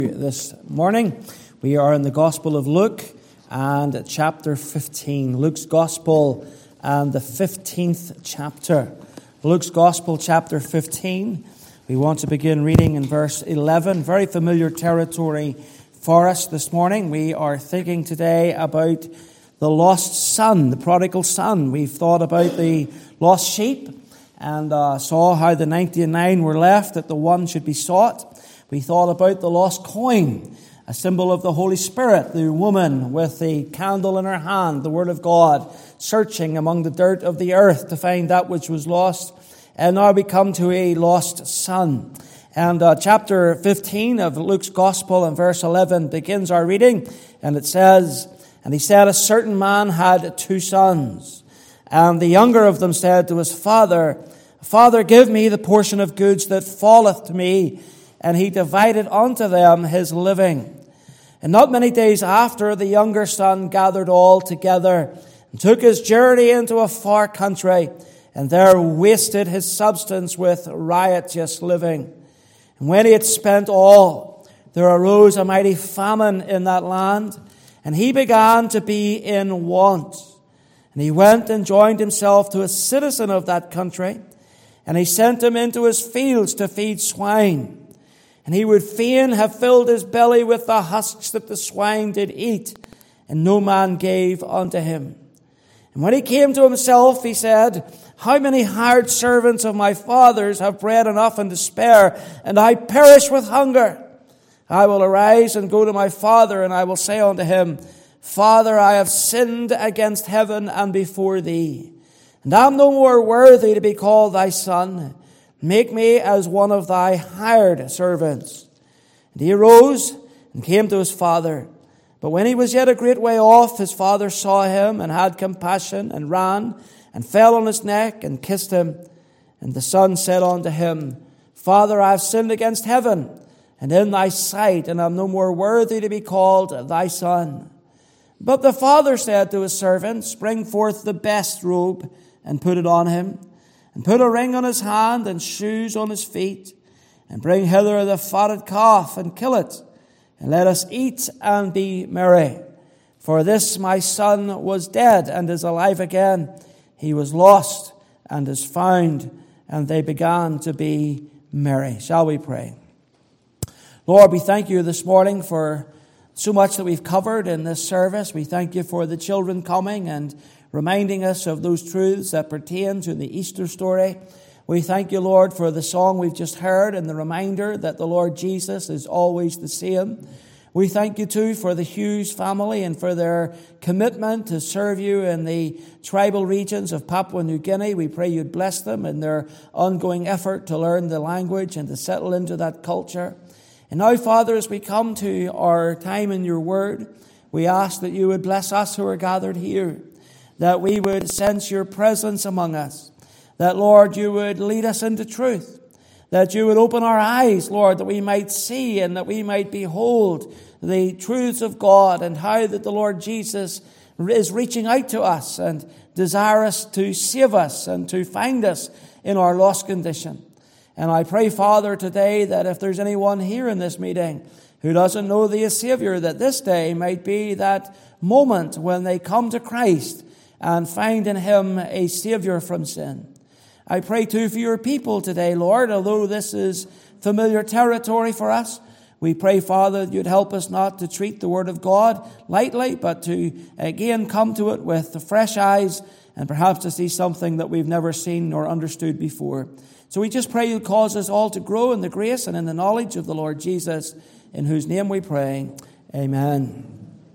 This morning we are in the Gospel of Luke and chapter 15. Luke's Gospel and the 15th chapter. Luke's Gospel chapter 15. We want to begin reading in verse 11. Very familiar territory for us this morning. We are thinking today about the lost son, the prodigal son. We've thought about the lost sheep and saw how the 99 were left, that the one should be sought. We thought about the lost coin, a symbol of the Holy Spirit, the woman with the candle in her hand, the Word of God, searching among the dirt of the earth to find that which was lost. And now we come to a lost son. And chapter 15 of Luke's Gospel and verse 11 begins our reading. And it says, "And he said, a certain man had 2 sons. And the younger of them said to his father, Father, give me the portion of goods that falleth to me. And he divided unto them his living. And not many days after, the younger son gathered all together, and took his journey into a far country, and there wasted his substance with riotous living. And when he had spent all, there arose a mighty famine in that land, and he began to be in want. And he went and joined himself to a citizen of that country, and he sent him into his fields to feed swine. And he would fain have filled his belly with the husks that the swine did eat, and no man gave unto him. And when he came to himself, he said, How many hired servants of my father's have bread enough and to spare, and I perish with hunger? I will arise and go to my father, and I will say unto him, Father, I have sinned against heaven and before thee, and am no more worthy to be called thy son. Make me as one of thy hired servants. And he arose and came to his father. But when he was yet a great way off, his father saw him and had compassion and ran and fell on his neck and kissed him. And the son said unto him, Father, I have sinned against heaven and in thy sight, and am no more worthy to be called thy son. But the father said to his servants, Bring forth the best robe and put it on him, and put a ring on his hand and shoes on his feet, and bring hither the fatted calf and kill it, and let us eat and be merry. For this my son was dead and is alive again. He was lost and is found. And they began to be merry." Shall we pray? Lord, we thank you this morning for so much that we've covered in this service. We thank you for the children coming and reminding us of those truths that pertain to the Easter story. We thank you, Lord, for the song we've just heard and the reminder that the Lord Jesus is always the same. We thank you, too, for the Hughes family and for their commitment to serve you in the tribal regions of Papua New Guinea. We pray you'd bless them in their ongoing effort to learn the language and to settle into that culture. And now, Father, as we come to our time in your word, we ask that you would bless us who are gathered here, that we would sense your presence among us, that, Lord, you would lead us into truth, that you would open our eyes, Lord, that we might see and that we might behold the truths of God and how that the Lord Jesus is reaching out to us and desirous to save us and to find us in our lost condition. And I pray, Father, today that if there's anyone here in this meeting who doesn't know thee as Savior, that this day might be that moment when they come to Christ and find in him a Savior from sin. I pray too for your people today, Lord, although this is familiar territory for us. We pray, Father, that you'd help us not to treat the Word of God lightly, but to again come to it with fresh eyes and perhaps to see something that we've never seen nor understood before. So we just pray you'll cause us all to grow in the grace and in the knowledge of the Lord Jesus, in whose name we pray. Amen.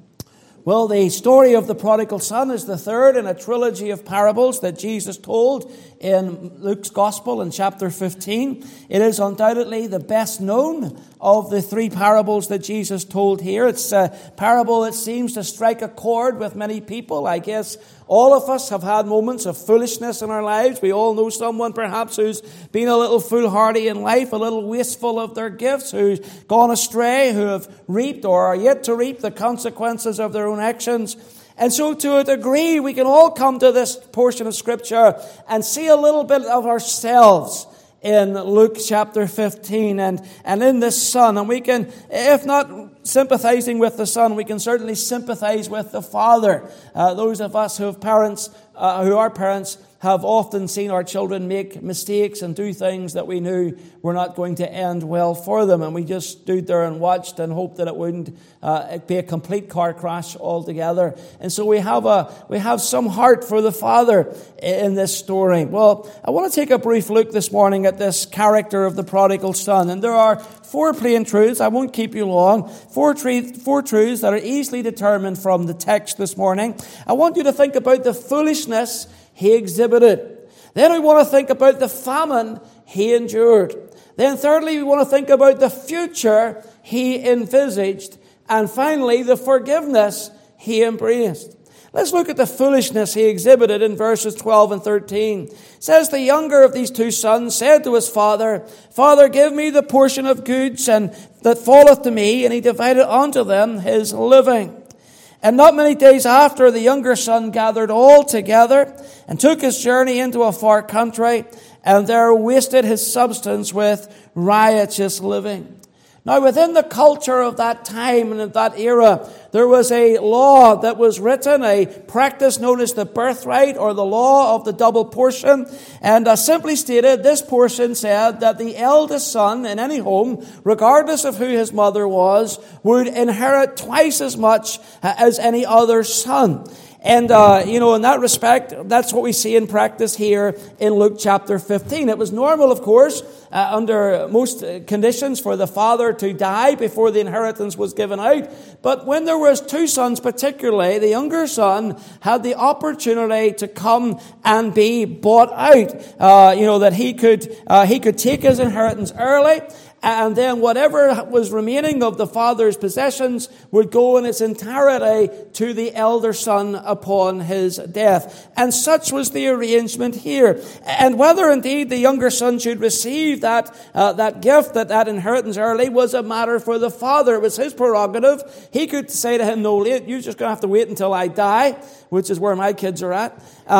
Well, the story of the prodigal son is the third in a trilogy of parables that Jesus told in Luke's Gospel in chapter 15. It is undoubtedly the best known of the 3 parables that Jesus told here. It's a parable that seems to strike a chord with many people. I guess all of us have had moments of foolishness in our lives. We all know someone perhaps who's been a little foolhardy in life, a little wasteful of their gifts, who's gone astray, who have reaped or are yet to reap the consequences of their own actions. And so to a degree, we can all come to this portion of Scripture and see a little bit of ourselves in Luke chapter 15 and in this son. And we can, if not sympathizing with the son, we can certainly sympathize with the father. Those of us who have parents, who are parents, have often seen our children make mistakes and do things that we knew were not going to end well for them. And we just stood there and watched and hoped that it wouldn't be a complete car crash altogether. And so we have some heart for the father in this story. Well, I want to take a brief look this morning at this character of the prodigal son. And there are 4 plain truths. I won't keep you long. 4 truths that are easily determined from the text this morning. I want you to think about the foolishness he exhibited. Then we want to think about the famine he endured. Then thirdly, we want to think about the future he envisaged. And finally, the forgiveness he embraced. Let's look at the foolishness he exhibited in verses 12 and 13. It says, the younger of these 2 sons said to his father, Father, give me the portion of goods and that falleth to me. And he divided unto them his living. And not many days after, the younger son gathered all together and took his journey into a far country, and there wasted his substance with riotous living. Now, within the culture of that time and of that era, there was a law that was written, a practice known as the birthright or the law of the double portion. And simply stated, this portion said that the eldest son in any home, regardless of who his mother was, would inherit twice as much as any other son. And, in that respect, that's what we see in practice here in Luke chapter 15. It was normal, of course, under most conditions for the father to die before the inheritance was given out. But when there was 2 sons particularly, the younger son had the opportunity to come and be bought out. That he could take his inheritance early. And then whatever was remaining of the father's possessions would go in its entirety to the elder son upon his death. And such was the arrangement here. And whether indeed the younger son should receive that gift, that inheritance early, was a matter for the father. It was his prerogative. He could say to him, no, you're just going to have to wait until I die, which is where my kids are at.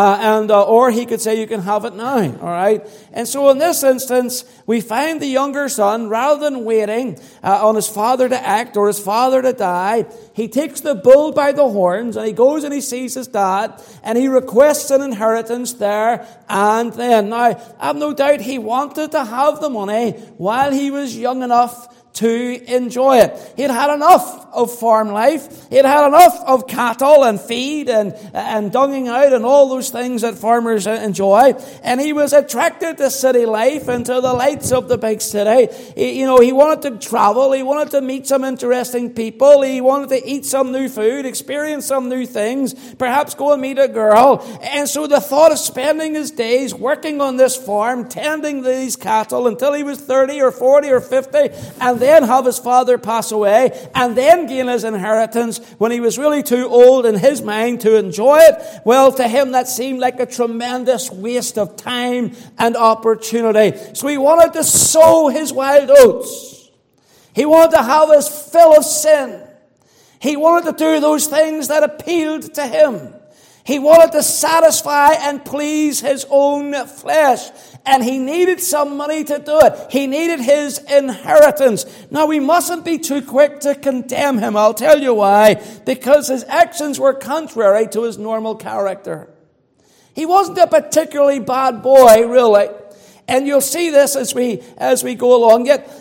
Or he could say, you can have it now. All right. And so in this instance, we find the younger son, rather than waiting on his father to act or his father to die, he takes the bull by the horns and he goes and he sees his dad and he requests an inheritance there and then. Now, I have no doubt he wanted to have the money while he was young enough to enjoy it. He'd had enough of farm life. He'd had enough of cattle and feed and dunging out and all those things that farmers enjoy. And he was attracted to city life and to the lights of the big city. He wanted to travel. He wanted to meet some interesting people. He wanted to eat some new food, experience some new things, perhaps go and meet a girl. And so the thought of spending his days working on this farm, tending these cattle until he was 30 or 40 or 50, and then have his father pass away, and then gain his inheritance when he was really too old in his mind to enjoy it, well, to him that seemed like a tremendous waste of time and opportunity. So he wanted to sow his wild oats. He wanted to have his fill of sin. He wanted to do those things that appealed to him. He wanted to satisfy and please his own flesh. And he needed some money to do it. He needed his inheritance. Now, we mustn't be too quick to condemn him. I'll tell you why. Because his actions were contrary to his normal character. He wasn't a particularly bad boy, really. And you'll see this as we go along. Yet,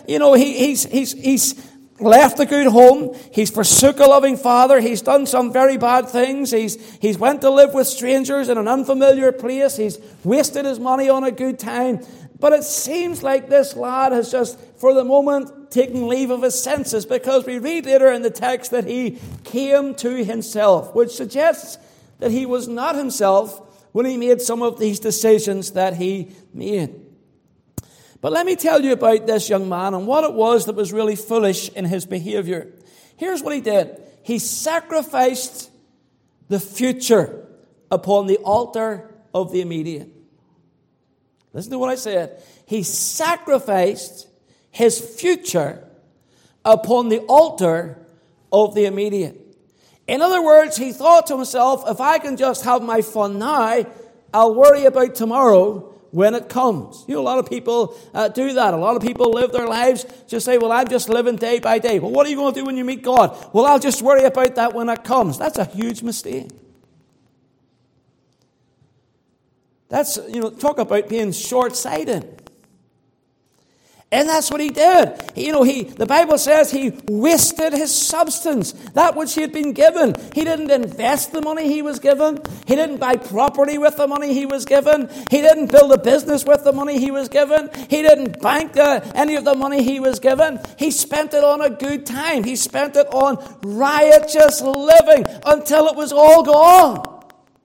he's left a good home. He's forsook a loving father. He's done some very bad things. He's went to live with strangers in an unfamiliar place. He's wasted his money on a good time. But it seems like this lad has just, for the moment, taken leave of his senses, because we read later in the text that he came to himself, which suggests that he was not himself when he made some of these decisions that he made. But let me tell you about this young man and what it was that was really foolish in his behavior. Here's what he did. He sacrificed the future upon the altar of the immediate. Listen to what I said. He sacrificed his future upon the altar of the immediate. In other words, he thought to himself, if I can just have my fun now, I'll worry about tomorrow when it comes. You know, a lot of people do that. A lot of people live their lives just say, well, I'm just living day by day. Well, what are you going to do when you meet God? Well, I'll just worry about that when it comes. That's a huge mistake. That's, talk about being short-sighted. And that's what he did. The Bible says he wasted his substance, that which he had been given. He didn't invest the money he was given. He didn't buy property with the money he was given. He didn't build a business with the money he was given. He didn't bank any of the money he was given. He spent it on a good time. He spent it on riotous living until it was all gone.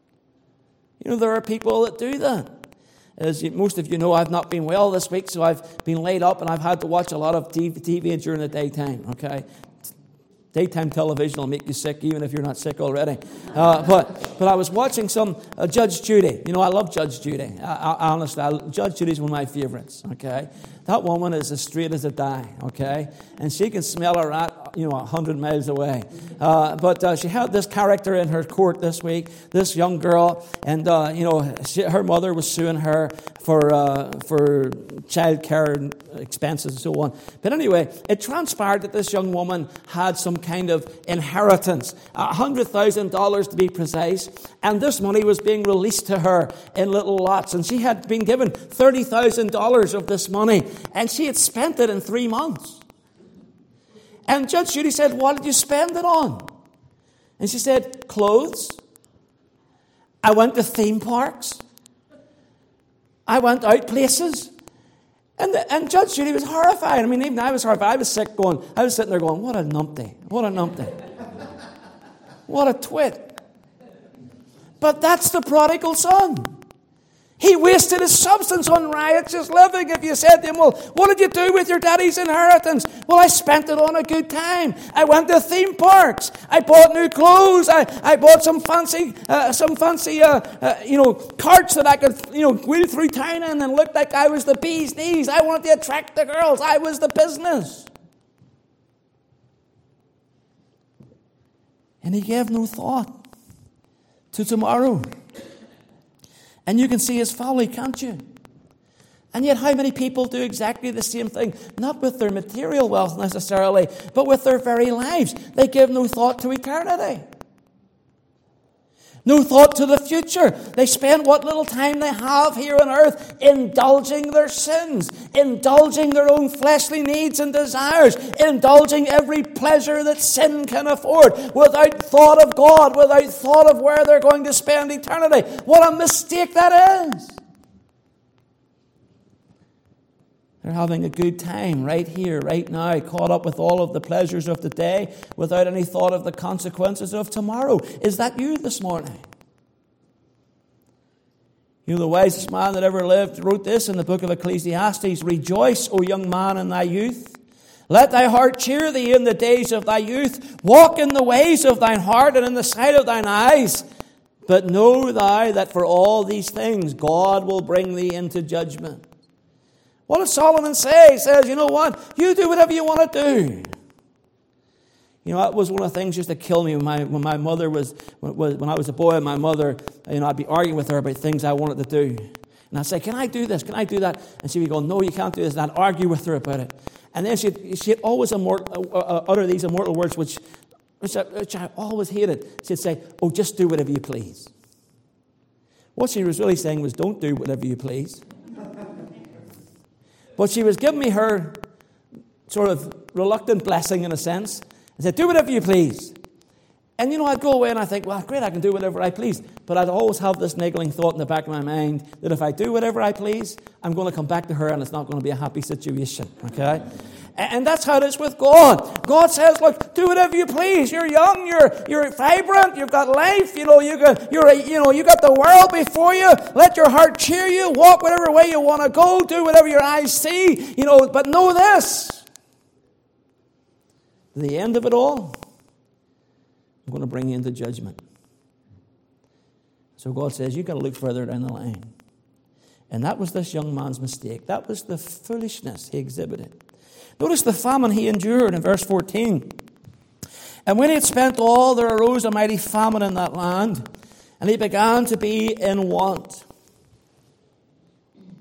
There are people that do that. As most of you know, I've not been well this week, so I've been laid up and I've had to watch a lot of TV during the daytime, okay? Daytime television will make you sick, even if you're not sick already. But I was watching some Judge Judy. I love Judge Judy. Honestly, Judge Judy is one of my favorites, okay? That woman is as straight as a die, okay? And she can smell a rat, 100 miles away. But she had this character in her court this week, this young girl, and, her mother was suing her for child care expenses and so on. But anyway, it transpired that this young woman had some kind of inheritance, $100,000 to be precise, and this money was being released to her in little lots, and she had been given $30,000 of this money, and she had spent it in 3 months. And Judge Judy said, what did you spend it on? And she said, clothes. I went to theme parks. I went out places. And Judge Judy was horrified. I mean, even I was horrified. I was sitting there going, what a numpty. What a numpty. What a twit. But that's the prodigal son. He wasted his substance on riotous living. If you said to him, well, what did you do with your daddy's inheritance? Well, I spent it on a good time. I went to theme parks. I bought new clothes. I bought some fancy carts that I could, wheel through town in and look like I was the bee's knees. I wanted to attract the girls. I was the business. And he gave no thought to tomorrow. And you can see his folly, can't you? And yet how many people do exactly the same thing? Not with their material wealth necessarily, but with their very lives. They give no thought to eternity. No thought to the future. They spend what little time they have here on earth indulging their sins, indulging their own fleshly needs and desires, indulging every pleasure that sin can afford, without thought of God, without thought of where they're going to spend eternity. What a mistake that is. They're having a good time right here, right now, caught up with all of the pleasures of the day without any thought of the consequences of tomorrow. Is that you this morning? The wisest man that ever lived wrote this in the book of Ecclesiastes, rejoice, O young man, in thy youth. Let thy heart cheer thee in the days of thy youth. Walk in the ways of thine heart and in the sight of thine eyes. But know thou that for all these things God will bring thee into judgment. What does Solomon say? He says, you know what? You do whatever you want to do. That was one of the things used to kill me when my mother was, when I was a boy, and my mother, I'd be arguing with her about things I wanted to do. And I'd say, can I do this? Can I do that? And she would go, no, you can't do this. And I'd argue with her about it. And then she'd always utter these immortal words, which I always hated. She'd say, oh, just do whatever you please. What she was really saying was, don't do whatever you please. But she was giving me her sort of reluctant blessing in a sense. I said, do whatever you please. And I'd go away and I think, well, great, I can do whatever I please. But I'd always have this niggling thought in the back of my mind that if I do whatever I please, I'm going to come back to her and it's not going to be a happy situation. Okay? And that's how it is with God. God says, look, do whatever you please. You're young, you're vibrant, you've got life, you got the world before you. Let your heart cheer you. Walk whatever way you want to go. Do whatever your eyes see. But know this. The end of it all, I'm going to bring you into judgment. So God says, you've got to look further down the line. And that was this young man's mistake. That was the foolishness he exhibited. Notice the famine he endured in verse 14. And when he had spent all, there arose a mighty famine in that land, and he began to be in want.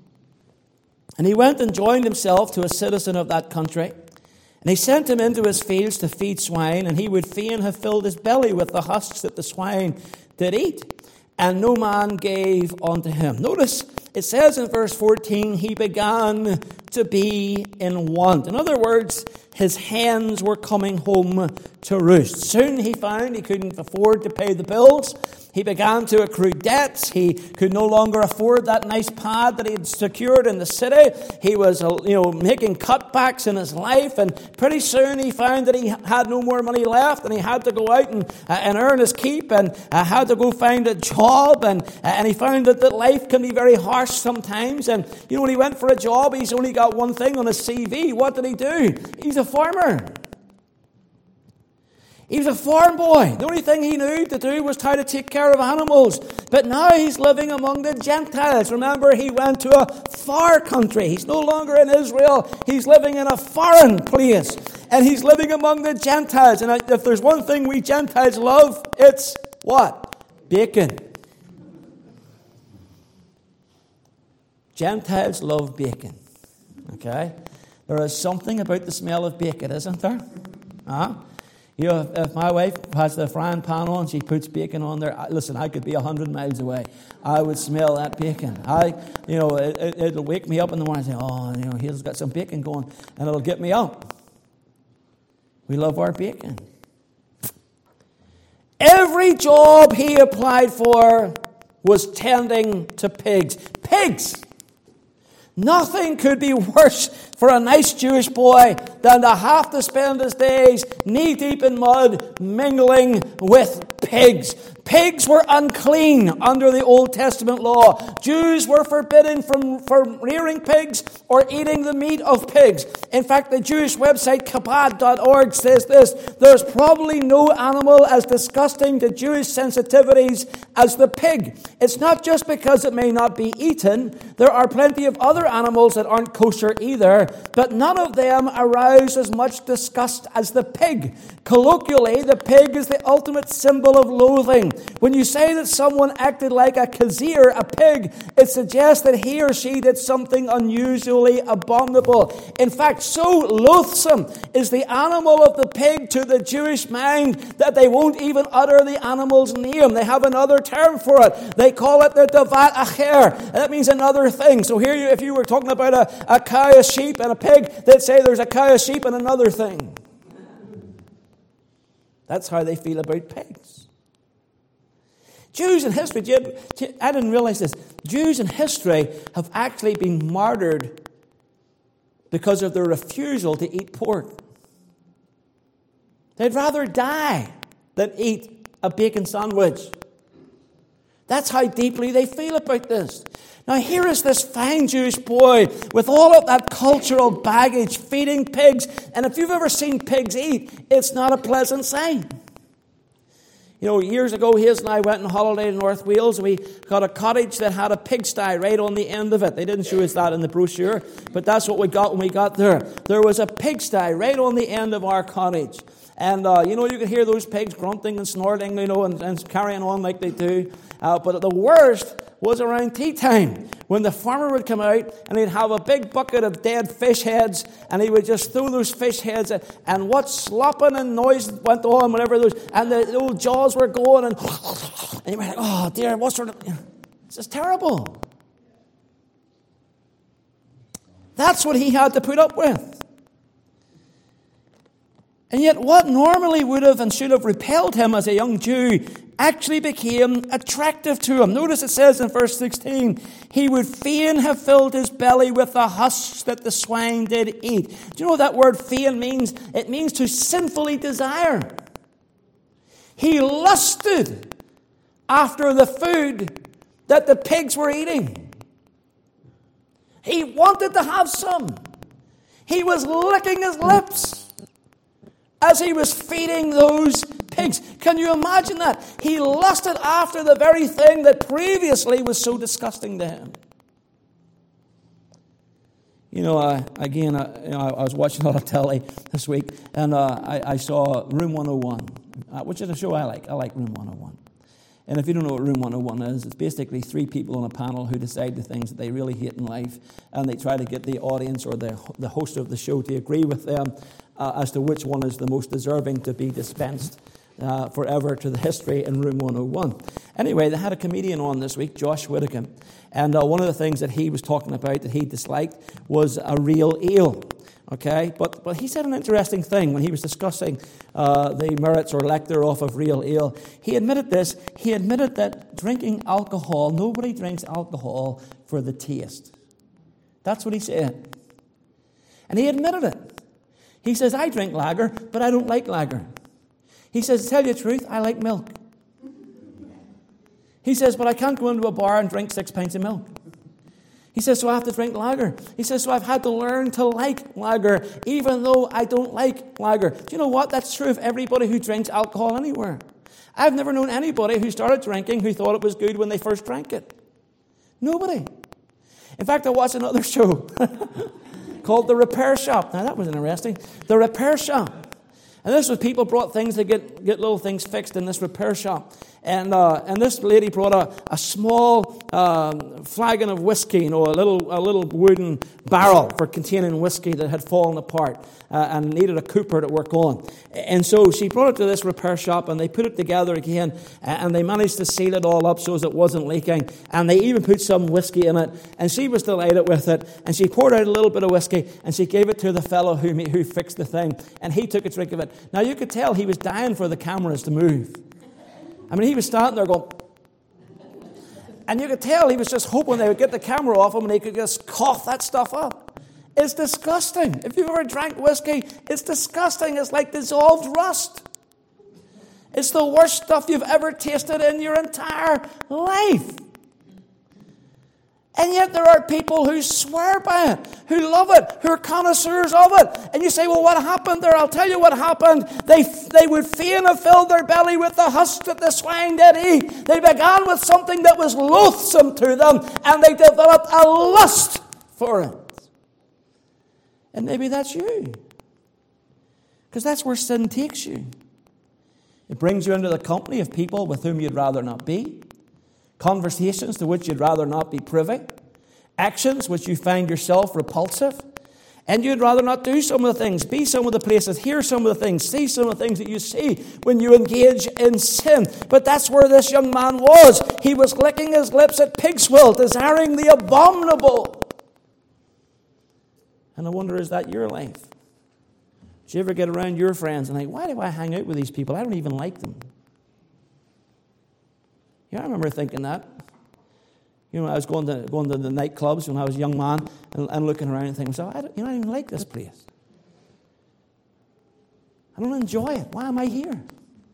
And he went and joined himself to a citizen of that country. And he sent him into his fields to feed swine, and he would fain have filled his belly with the husks that the swine did eat. And no man gave unto him. Notice, it says in verse 14, he began to be in want. In other words, his hens were coming home to roost. Soon he found he couldn't afford to pay the bills. He began to accrue debts. He could no longer afford that nice pad that he had secured in the city. He was, making cutbacks in his life, and pretty soon he found that he had no more money left, and he had to go out and earn his keep, and had to go find a job, and he found that life can be very harsh sometimes. And when he went for a job, he's only got one thing on his CV. What did he do? He's a farmer. He was a farm boy. The only thing he knew to do was how to take care of animals. But now he's living among the Gentiles. Remember, he went to a far country. He's no longer in Israel. He's living in a foreign place. And he's living among the Gentiles. And if there's one thing we Gentiles love, it's what? Bacon. Gentiles love bacon. Okay? There is something about the smell of bacon, isn't there? Huh? If my wife has the frying pan on, she puts bacon on there. Listen, I could be 100 miles away. I would smell that bacon. It'll wake me up in the morning and say, he's got some bacon going, and it'll get me up. We love our bacon. Every job he applied for was tending to pigs. Pigs! Nothing could be worse for a nice Jewish boy than to have to spend his days knee-deep in mud mingling with pigs. Pigs were unclean under the Old Testament law. Jews were forbidden from rearing pigs or eating the meat of pigs. In fact, the Jewish website Chabad.org says this: there's probably no animal as disgusting to Jewish sensitivities as the pig. It's not just because it may not be eaten. There are plenty of other animals that aren't kosher either, but none of them arouse as much disgust as the pig. Colloquially, the pig is the ultimate symbol of loathing. When you say that someone acted like a kazir, a pig, it suggests that he or she did something unusually abominable. In fact, so loathsome is the animal of the pig to the Jewish mind that they won't even utter the animal's name. They have another term for it. They call it the davat acher. That means another thing. So here, if you were talking about a cow, a sheep, and a pig, they'd say there's a cow, a sheep, and another thing. That's how they feel about pigs. Jews in history, I didn't realize this, Jews in history have actually been martyred because of their refusal to eat pork. They'd rather die than eat a bacon sandwich. That's how deeply they feel about this. Now here is this fine Jewish boy with all of that cultural baggage feeding pigs. And if you've ever seen pigs eat, it's not a pleasant sight. Years ago, Hayes and I went on holiday to North Wales. We got a cottage that had a pigsty right on the end of it. They didn't show us that in the brochure, but that's what we got when we got there. There was a pigsty right on the end of our cottage. And, you could hear those pigs grunting and snorting, and carrying on like they do. But the worst was around tea time, when the farmer would come out and he'd have a big bucket of dead fish heads, and he would just throw those fish heads, and what slopping and noise went on, whatever those, and the old jaws were going, and you were like, oh dear, what sort of, this is terrible. That's what he had to put up with. And yet what normally would have and should have repelled him as a young Jew actually became attractive to him. Notice it says in verse 16, he would fain have filled his belly with the husks that the swine did eat. Do you know what that word fain means? It means to sinfully desire. He lusted after the food that the pigs were eating. He wanted to have some. He was licking his lips as he was feeding those pigs. Can you imagine that? He lusted after the very thing that previously was so disgusting to him. I was watching a lot of telly this week, and I saw Room 101, which is a show I like. I like Room 101. And if you don't know what Room 101 is, it's basically three people on a panel who decide the things that they really hate in life, and they try to get the audience or the host of the show to agree with them as to which one is the most deserving to be dispensed forever to the history in Room 101. Anyway, they had a comedian on this week, Josh Whittaker, and one of the things that he was talking about that he disliked was a real ale. Okay, but he said an interesting thing when he was discussing the merits or lack thereof of real ale. He admitted this. He admitted that drinking alcohol, nobody drinks alcohol for the taste. That's what he said. And he admitted it. He says, I drink lager, but I don't like lager. He says, to tell you the truth, I like milk. He says, but I can't go into a bar and drink 6 pints of milk. He says, so I have to drink lager. He says, so I've had to learn to like lager, even though I don't like lager. Do you know what? That's true of everybody who drinks alcohol anywhere. I've never known anybody who started drinking who thought it was good when they first drank it. Nobody. In fact, I watched another show called The Repair Shop. Now, that was interesting. The Repair Shop. And this was people brought things to get little things fixed in this repair shop. And this lady brought a small flagon of whiskey, a little wooden barrel for containing whiskey that had fallen apart and needed a cooper to work on. And so she brought it to this repair shop, and they put it together again, and they managed to seal it all up so as it wasn't leaking. And they even put some whiskey in it, and she was delighted with it. And she poured out a little bit of whiskey, and she gave it to the fellow who fixed the thing, and he took a drink of it. Now you could tell he was dying for the cameras to move. I mean, he was standing there going, and you could tell he was just hoping they would get the camera off him and he could just cough that stuff up. It's disgusting. If you've ever drank whiskey, it's disgusting. It's like dissolved rust. It's the worst stuff you've ever tasted in your entire life. And yet there are people who swear by it, who love it, who are connoisseurs of it. And you say, well, what happened there? I'll tell you what happened. They would fain have filled their belly with the husk that the swine did eat. They began with something that was loathsome to them, and they developed a lust for it. And maybe that's you. Because that's where sin takes you. It brings you into the company of people with whom you'd rather not be. Conversations to which you'd rather not be privy. Actions which you find yourself repulsive. And you'd rather not do some of the things, be some of the places, hear some of the things, see some of the things that you see when you engage in sin. But that's where this young man was. He was licking his lips at pig's will, desiring the abominable. And I wonder, is that your life? Do you ever get around your friends and think, why do I hang out with these people? I don't even like them. Yeah, I remember thinking that. I was going to the nightclubs when I was a young man and looking around and thinking, I don't even like this place. I don't enjoy it. Why am I here?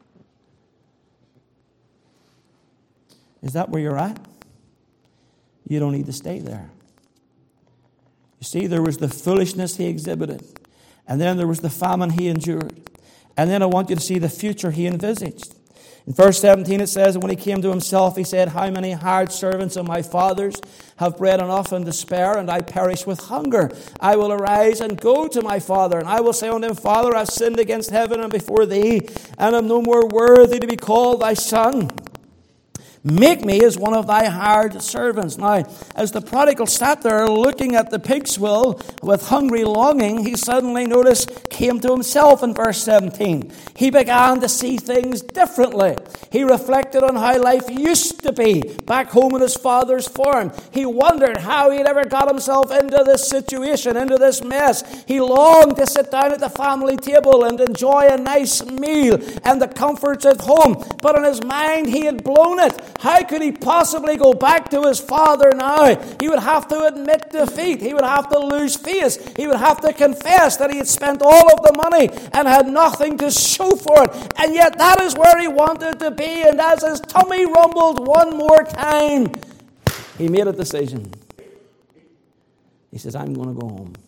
Is that where you're at? You don't need to stay there. You see, there was the foolishness he exhibited. And then there was the famine he endured. And then I want you to see the future he envisaged. In verse 17 it says, when he came to himself, he said, how many hired servants of my father's have bread enough and to spare, and I perish with hunger? I will arise and go to my father, and I will say unto him, Father, I have sinned against heaven and before thee, and am no more worthy to be called thy son. Make me as one of thy hired servants. Now, as the prodigal sat there looking at the pig's will with hungry longing, he suddenly came to himself in verse 17. He began to see things differently. He reflected on how life used to be back home in his father's farm. He wondered how he'd ever got himself into this situation, into this mess. He longed to sit down at the family table and enjoy a nice meal and the comforts of home. But in his mind, he had blown it. How could he possibly go back to his father now? He would have to admit defeat. He would have to lose face. He would have to confess that he had spent all of the money and had nothing to show for it. And yet that is where he wanted to be. And as his tummy rumbled one more time, he made a decision. He says, I'm going to go home.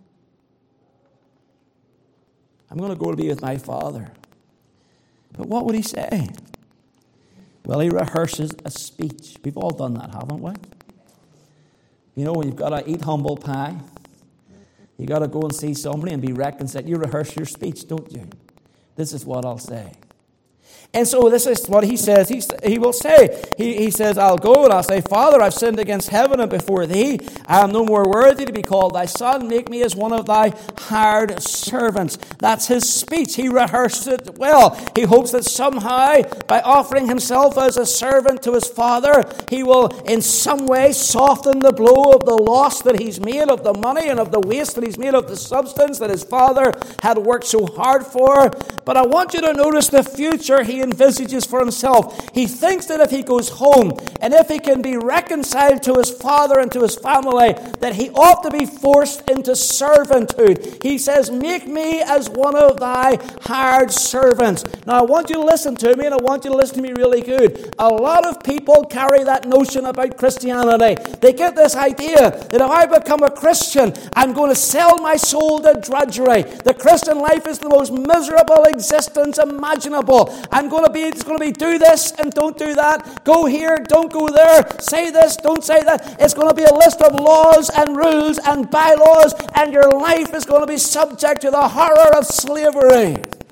I'm going to go to be with my father. But what would he say? Well, he rehearses a speech. We've all done that, haven't we? When you've got to eat humble pie, you've got to go and see somebody and be reconciled. You rehearse your speech, don't you? This is what I'll say. And so this is what he says. He will say, he says, I'll go and I'll say, Father, I've sinned against heaven and before thee. I am no more worthy to be called thy son. Make me as one of thy hired servants. That's his speech. He rehearsed it well. He hopes that somehow, by offering himself as a servant to his father, he will in some way soften the blow of the loss that he's made, of the money and of the waste that he's made, of the substance that his father had worked so hard for. But I want you to notice the future he envisages for himself. He thinks that if he goes home and if he can be reconciled to his father and to his family, that he ought to be forced into servanthood. He says, make me as one of thy hired servants. Now I want you to listen to me, and I want you to listen to me really good. A lot of people carry that notion about Christianity. They get this idea that if I become a Christian, I'm going to sell my soul to drudgery. The Christian life is the most miserable existence imaginable. It's going to be do this and don't do that. Go here, don't go there. Say this, don't say that. It's going to be a list of laws and rules and bylaws, and your life is going to be subject to the horror of slavery.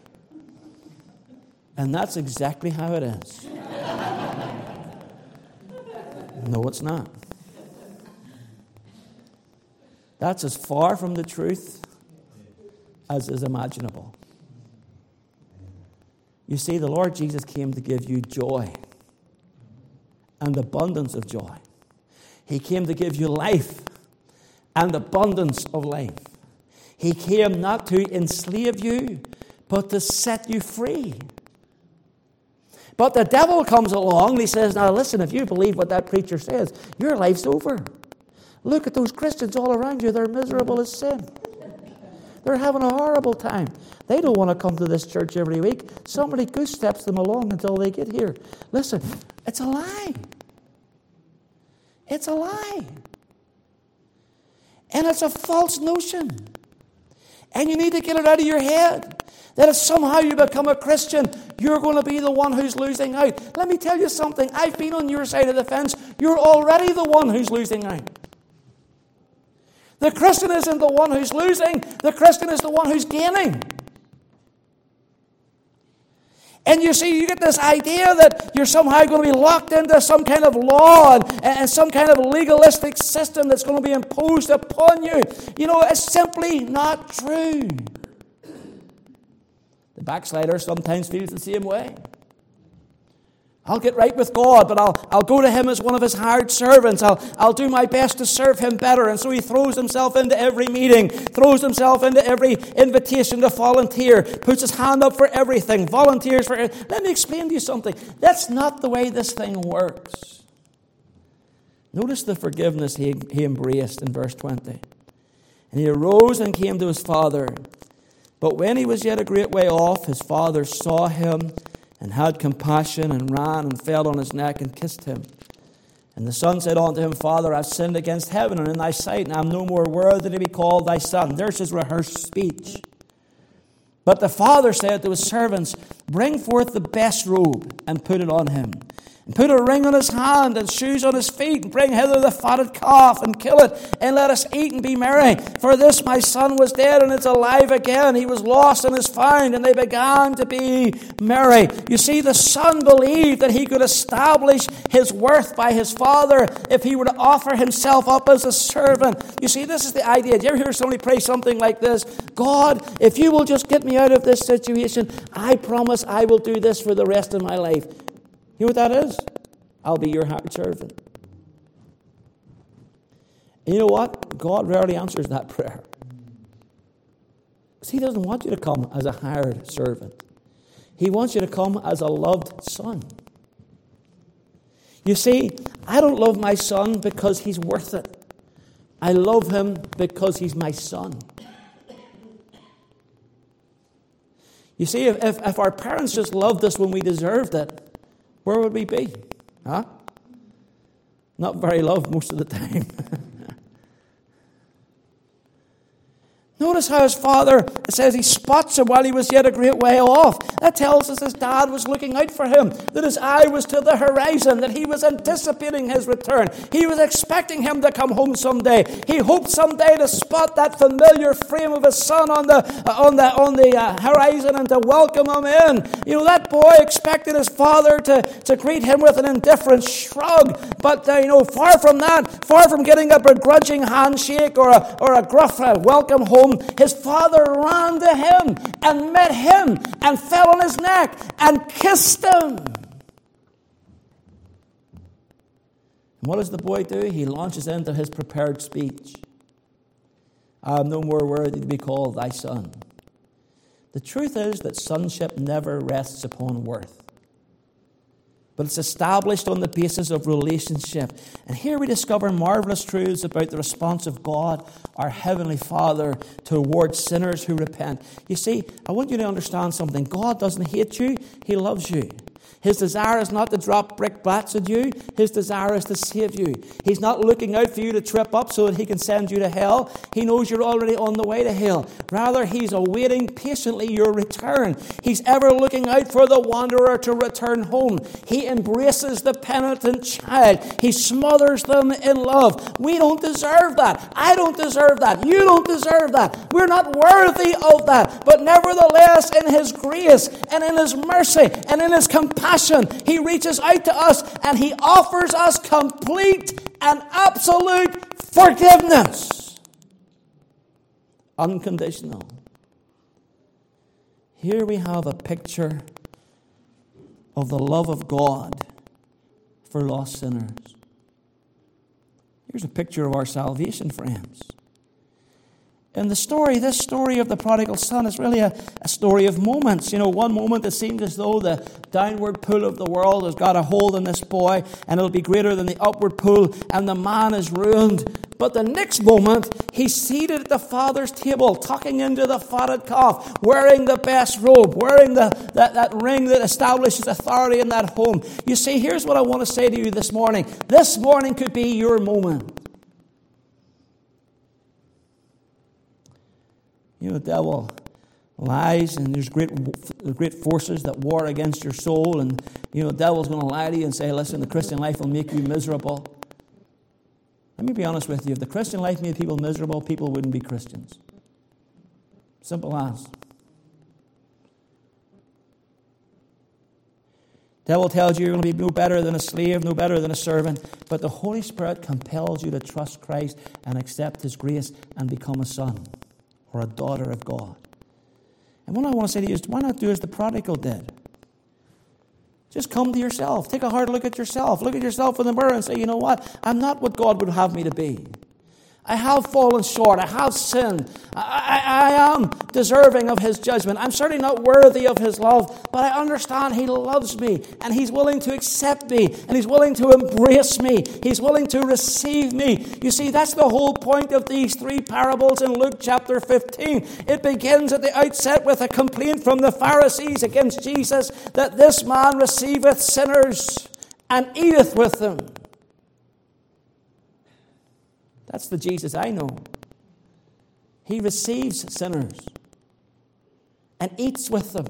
And that's exactly how it is. No, it's not. That's as far from the truth as is imaginable. You see, the Lord Jesus came to give you joy and abundance of joy. He came to give you life and abundance of life. He came not to enslave you, but to set you free. But the devil comes along and he says, now listen, if you believe what that preacher says, your life's over. Look at those Christians all around you. They're miserable as sin. They're having a horrible time. They don't want to come to this church every week. Somebody goose steps them along until they get here. Listen, it's a lie. It's a lie. And it's a false notion. And you need to get it out of your head. That if somehow you become a Christian, you're going to be the one who's losing out. Let me tell you something. I've been on your side of the fence. You're already the one who's losing out. The Christian isn't the one who's losing. The Christian is the one who's gaining. And you see, you get this idea that you're somehow going to be locked into some kind of law and some kind of legalistic system that's going to be imposed upon you. You know, it's simply not true. The backslider sometimes feels the same way. I'll get right with God, but I'll go to Him as one of His hired servants. I'll do my best to serve Him better. And so he throws himself into every meeting, throws himself into every invitation to volunteer, puts his hand up for everything, volunteers for it. Let me explain to you something. That's not the way this thing works. Notice the forgiveness he embraced in verse 20. And he arose and came to his father. But when he was yet a great way off, his father saw him and had compassion, and ran and fell on his neck and kissed him. And the son said unto him, Father, I've sinned against heaven and in thy sight, and I am no more worthy to be called thy son. There's his rehearsed speech. But the father said to his servants, Bring forth the best robe, and put it on him. And put a ring on his hand, and shoes on his feet, and bring hither the fatted calf, and kill it, and let us eat and be merry. For this my son was dead, and is alive again. He was lost and is found, and they began to be merry. You see, the son believed that he could establish his worth by his father if he were to offer himself up as a servant. You see, this is the idea. Do you ever hear somebody pray something like this? God, if you will just get me out of this situation, I promise I will do this for the rest of my life. You know what that is? I'll be your hired servant. And you know what? God rarely answers that prayer. Because He doesn't want you to come as a hired servant. He wants you to come as a loved son. You see, I don't love my son because he's worth it. I love him because he's my son. You see, if our parents just loved us when we deserved it, where would we be? Huh? Not very loved most of the time. Notice how his father, it says he spots him while he was yet a great way off. That tells us his dad was looking out for him, that his eye was to the horizon, that he was anticipating his return. He was expecting him to come home someday. He hoped someday to spot that familiar frame of his son on the horizon and to welcome him in. That boy expected his father to greet him with an indifferent shrug. But, far from that, far from getting a begrudging handshake or a gruff welcome home, his father ran to him and met him and fell on his neck and kissed him. And what does the boy do? He launches into his prepared speech. I am no more worthy to be called thy son. The truth is that sonship never rests upon worth, but it's established on the basis of relationship. And here we discover marvelous truths about the response of God, our Heavenly Father, towards sinners who repent. You see, I want you to understand something. God doesn't hate you. He loves you. His desire is not to drop brickbats at you. His desire is to save you. He's not looking out for you to trip up so that he can send you to hell. He knows you're already on the way to hell. Rather, he's awaiting patiently your return. He's ever looking out for the wanderer to return home. He embraces the penitent child. He smothers them in love. We don't deserve that. I don't deserve that. You don't deserve that. We're not worthy of that. But nevertheless, in his grace and in his mercy and in his compassion, he reaches out to us and he offers us complete and absolute forgiveness. Unconditional. Here we have a picture of the love of God for lost sinners. Here's a picture of our salvation, friends. And this story of the prodigal son is really a story of moments. One moment it seems as though the downward pull of the world has got a hold on this boy and it'll be greater than the upward pull and the man is ruined. But the next moment, he's seated at the father's table, tucking into the fatted calf, wearing the best robe, wearing that ring that establishes authority in that home. You see, here's what I want to say to you this morning. This morning could be your moment. The devil lies, and there's great forces that war against your soul, and the devil's going to lie to you and say, listen, the Christian life will make you miserable. Let me be honest with you. If the Christian life made people miserable, people wouldn't be Christians. Simple as. The devil tells you you're going to be no better than a slave, no better than a servant, but the Holy Spirit compels you to trust Christ and accept his grace and become a son or a daughter of God. And what I want to say to you is, why not do as the prodigal did? Just come to yourself. Take a hard look at yourself. Look at yourself in the mirror and say, you know what? I'm not what God would have me to be. I have fallen short. I have sinned. I am deserving of his judgment. I'm certainly not worthy of his love, but I understand he loves me, and he's willing to accept me, and he's willing to embrace me. He's willing to receive me. You see, that's the whole point of these three parables in Luke chapter 15. It begins at the outset with a complaint from the Pharisees against Jesus that this man receiveth sinners and eateth with them. That's the Jesus I know. He receives sinners and eats with them.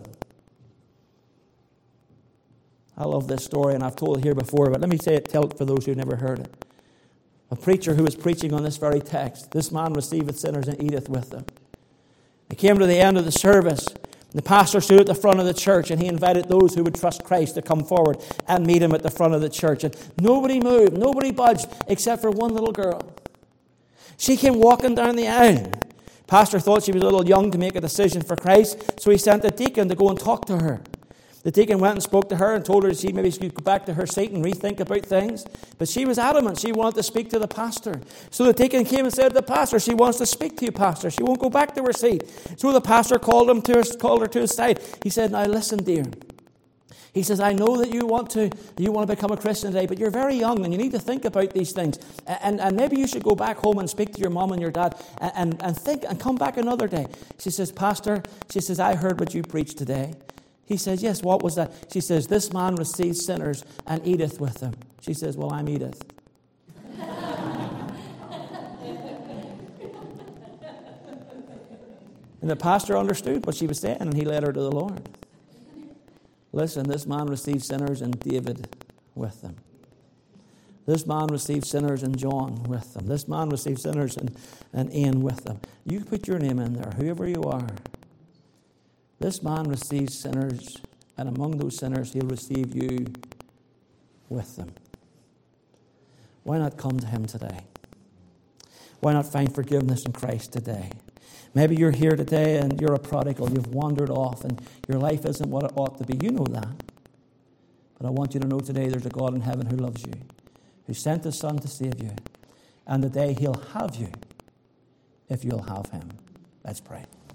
I love this story, and I've told it here before, but let me tell it for those who've never heard it. A preacher who was preaching on this very text, this man receiveth sinners and eateth with them. He came to the end of the service. The pastor stood at the front of the church, and he invited those who would trust Christ to come forward and meet him at the front of the church. And nobody moved, nobody budged, except for one little girl. She came walking down the aisle. Pastor thought she was a little young to make a decision for Christ, so he sent a deacon to go and talk to her. The deacon went and spoke to her and told her maybe she could go back to her seat and rethink about things. But she was adamant. She wanted to speak to the pastor. So the deacon came and said to the pastor, she wants to speak to you, pastor. She won't go back to her seat. So the pastor called her to his side. He said, now listen, dear. He says, I know that you want to become a Christian today, but you're very young and you need to think about these things. And maybe you should go back home and speak to your mom and your dad and think and come back another day. She says, Pastor, she says, I heard what you preached today. He says, yes, what was that? She says, this man receives sinners and eateth with them. She says, well, I'm Edith. And the pastor understood what she was saying, and he led her to the Lord. Listen, this man received sinners and David with them. This man received sinners and John with them. This man received sinners and Ian with them. You put your name in there, whoever you are. This man receives sinners, and among those sinners, he'll receive you with them. Why not come to him today? Why not find forgiveness in Christ today? Maybe you're here today and you're a prodigal. You've wandered off and your life isn't what it ought to be. You know that. But I want you to know today there's a God in heaven who loves you, who sent his Son to save you. And today he'll have you if you'll have him. Let's pray.